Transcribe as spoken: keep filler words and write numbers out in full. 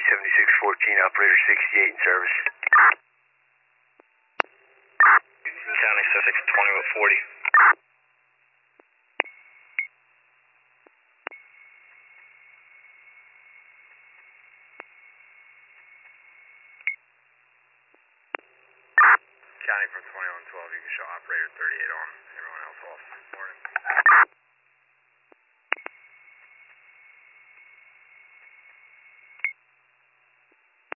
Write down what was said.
seventy-six fourteen, operator sixty-eight in service. County six twenty with forty. County from twenty-one twelve, you can show operator thirty-eight on.